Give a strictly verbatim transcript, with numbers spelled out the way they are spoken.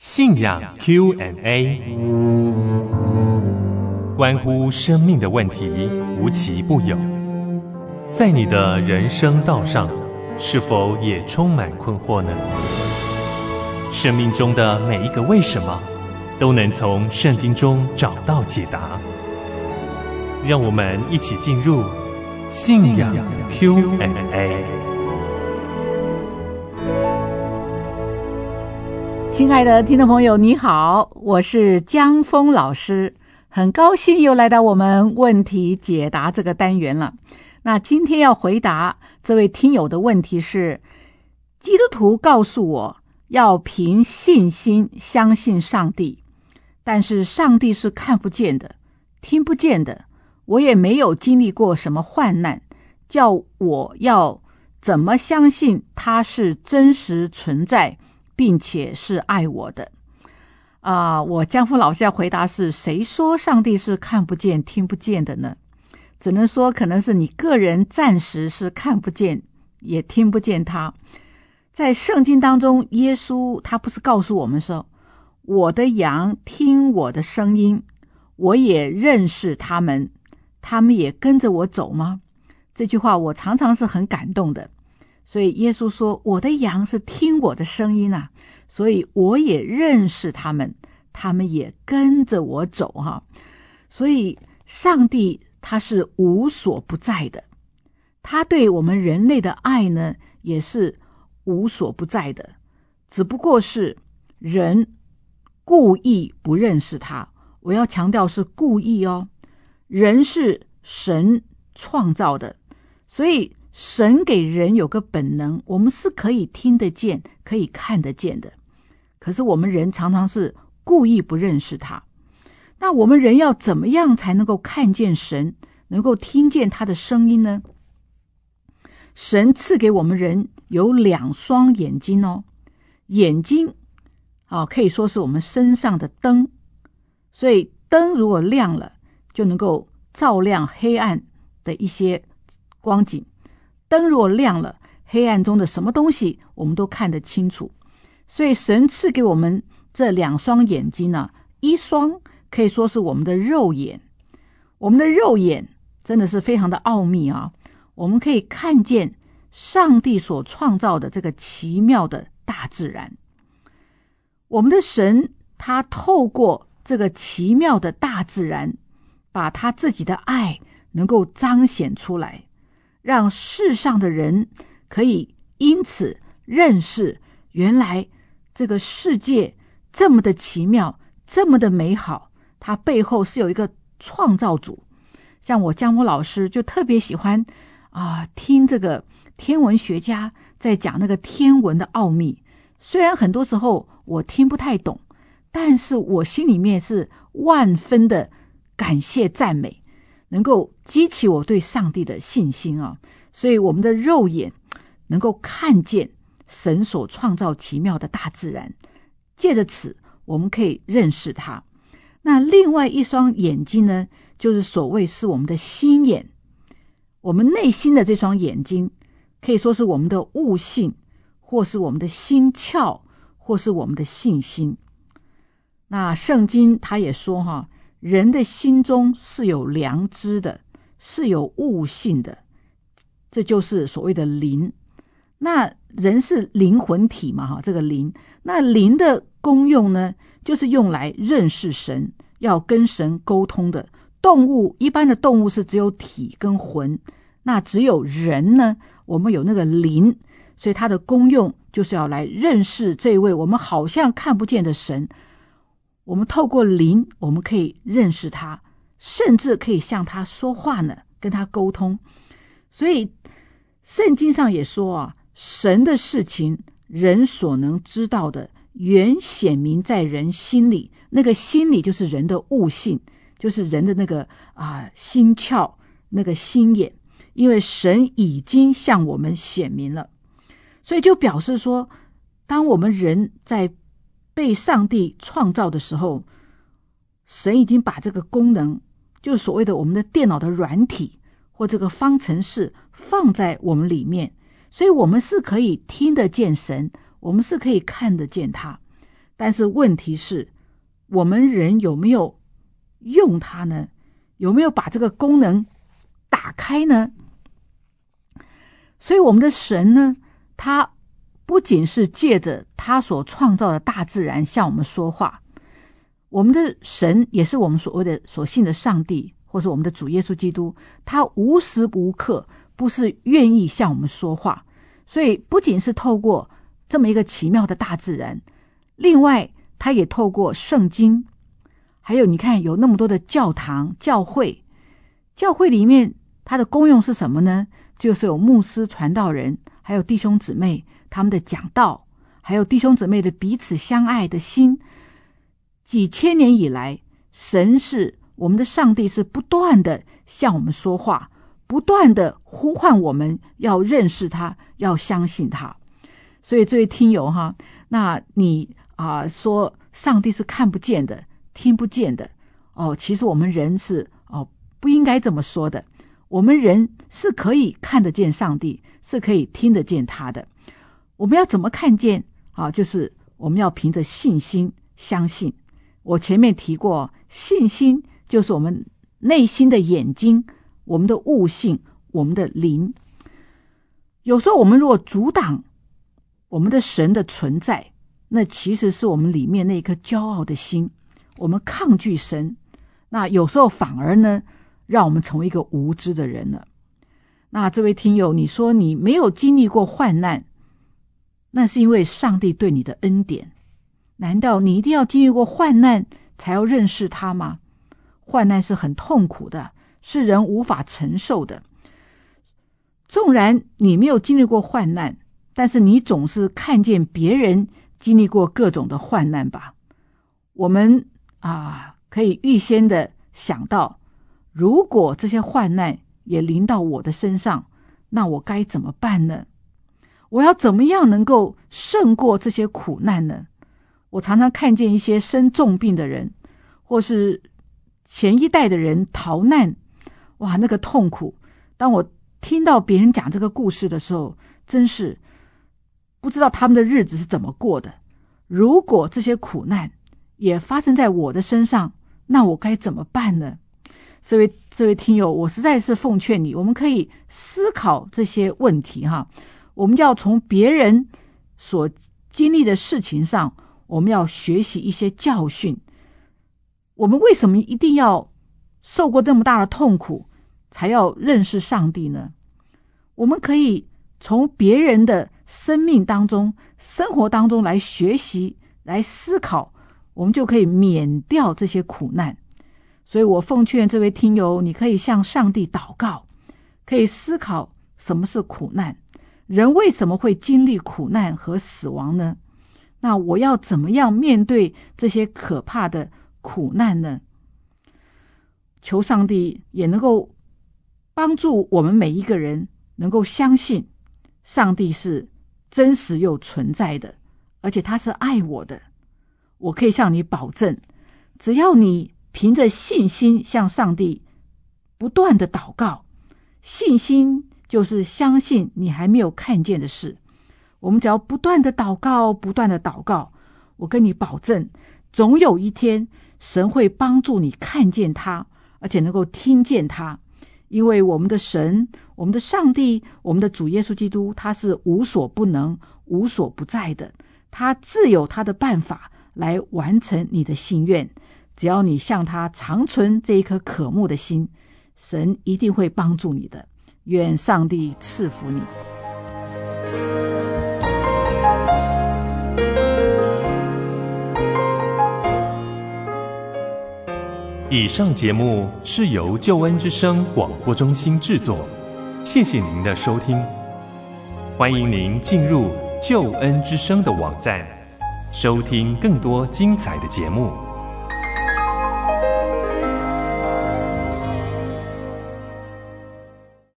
信仰 Q and A， 关乎生命的问题无奇不有。在你的人生道上，是否也充满困惑呢？生命中的每一个为什么，都能从圣经中找到解答。让我们一起进入信仰 Q and A。 亲爱的听众朋友，你好，我是江峰老师，很高兴又来到我们问题解答这个单元了。那今天要回答这位听友的问题是，基督徒告诉我要凭信心相信上帝，但是上帝是看不见的，听不见的，我也没有经历过什么患难，叫我要怎么相信他是真实存在并且是爱我的啊、呃，我江峰老师要回答是，谁说上帝是看不见听不见的呢？只能说可能是你个人暂时是看不见也听不见他。在圣经当中，耶稣他不是告诉我们说，我的羊听我的声音，我也认识他们，他们也跟着我走吗？这句话我常常是很感动的。所以耶稣说，我的羊是听我的声音啊，所以我也认识他们，他们也跟着我走哈。所以上帝他是无所不在的，他对我们人类的爱呢也是无所不在的，只不过是人故意不认识他。我要强调是故意哦，人是神创造的，所以神给人有个本能，我们是可以听得见可以看得见的，可是我们人常常是故意不认识他。那我们人要怎么样才能够看见神，能够听见他的声音呢？神赐给我们人有两双眼睛哦，眼睛啊，可以说是我们身上的灯，所以灯如果亮了，就能够照亮黑暗的一些光景。灯如果亮了，黑暗中的什么东西我们都看得清楚。所以神赐给我们这两双眼睛呢，一双可以说是我们的肉眼。我们的肉眼真的是非常的奥秘啊，我们可以看见上帝所创造的这个奇妙的大自然。我们的神他透过这个奇妙的大自然，把他自己的爱能够彰显出来，让世上的人可以因此认识，原来这个世界这么的奇妙，这么的美好，它背后是有一个创造主。像我江峰老师就特别喜欢啊，听这个天文学家在讲那个天文的奥秘。虽然很多时候我听不太懂，但是我心里面是万分的感谢赞美，能够激起我对上帝的信心啊。所以我们的肉眼能够看见神所创造奇妙的大自然，借着此我们可以认识他。那另外一双眼睛呢，就是所谓是我们的心眼，我们内心的这双眼睛，可以说是我们的悟性，或是我们的心窍，或是我们的信心。那圣经他也说哈，人的心中是有良知的，是有悟性的，这就是所谓的灵。那人是灵魂体嘛，这个灵，那灵的功用呢，就是用来认识神，要跟神沟通的。动物一般的动物是只有体跟魂，那只有人呢，我们有那个灵，所以它的功用就是要来认识这位我们好像看不见的神。我们透过灵，我们可以认识他，甚至可以向他说话呢，跟他沟通。所以圣经上也说啊，神的事情人所能知道的，原显明在人心里。那个心里就是人的悟性，就是人的那个啊心窍，那个心眼，因为神已经向我们显明了。所以就表示说，当我们人在被上帝创造的时候，神已经把这个功能，就是所谓的我们的电脑的软体或这个方程式放在我们里面，所以我们是可以听得见神，我们是可以看得见他。 但是问题是，我们人有没有用它呢？有没有把这个功能打开呢？所以我们的神呢，他不仅是借着他所创造的大自然向我们说话，我们的神也是我们所谓的所信的上帝，或是我们的主耶稣基督，他无时无刻不是愿意向我们说话。所以不仅是透过这么一个奇妙的大自然，另外他也透过圣经，还有你看有那么多的教堂教会，教会里面它的功用是什么呢？就是有牧师传道人，还有弟兄姊妹他们的讲道，还有弟兄姊妹的彼此相爱的心。几千年以来，神是我们的上帝，是不断的向我们说话，不断的呼唤我们要认识他，要相信他。所以这位听友哈，那你啊、呃、说上帝是看不见的，听不见的哦，其实我们人是哦不应该这么说的。我们人是可以看得见上帝，是可以听得见他的。我们要怎么看见啊？就是我们要凭着信心相信。我前面提过，信心就是我们内心的眼睛，我们的悟性，我们的灵。有时候我们如果阻挡我们的神的存在，那其实是我们里面那一颗骄傲的心，我们抗拒神，那有时候反而呢让我们成为一个无知的人了。那这位听友，你说你没有经历过患难，那是因为上帝对你的恩典。难道你一定要经历过患难才要认识他吗？患难是很痛苦的，是人无法承受的。纵然你没有经历过患难，但是你总是看见别人经历过各种的患难吧。我们啊，可以预先的想到，如果这些患难也临到我的身上，那我该怎么办呢？我要怎么样能够胜过这些苦难呢？我常常看见一些生重病的人，或是前一代的人逃难，哇，那个痛苦。当我听到别人讲这个故事的时候，真是不知道他们的日子是怎么过的。如果这些苦难也发生在我的身上，那我该怎么办呢？这位这位听友，我实在是奉劝你，我们可以思考这些问题哈。我们要从别人所经历的事情上，我们要学习一些教训。我们为什么一定要受过这么大的痛苦才要认识上帝呢？我们可以从别人的生命当中、生活当中来学习、来思考，我们就可以免掉这些苦难。所以我奉劝这位听友，你可以向上帝祷告，可以思考什么是苦难，人为什么会经历苦难和死亡呢？那我要怎么样面对这些可怕的苦难呢？求上帝也能够帮助我们每一个人能够相信上帝是真实又存在的，而且他是爱我的。我可以向你保证，只要你凭着信心向上帝不断的祷告，信心就是相信你还没有看见的事。我们只要不断的祷告，不断的祷告，我跟你保证，总有一天神会帮助你看见他，而且能够听见他。因为我们的神，我们的上帝，我们的主耶稣基督，他是无所不能、无所不在的，他自有他的办法来完成你的心愿。只要你向他常存这一颗渴慕的心，神一定会帮助你的。愿上帝赐福你。 以上节目是由救恩之声广播中心制作，谢谢您的收听。欢迎您进入救恩之声的网站，收听更多精彩的节目。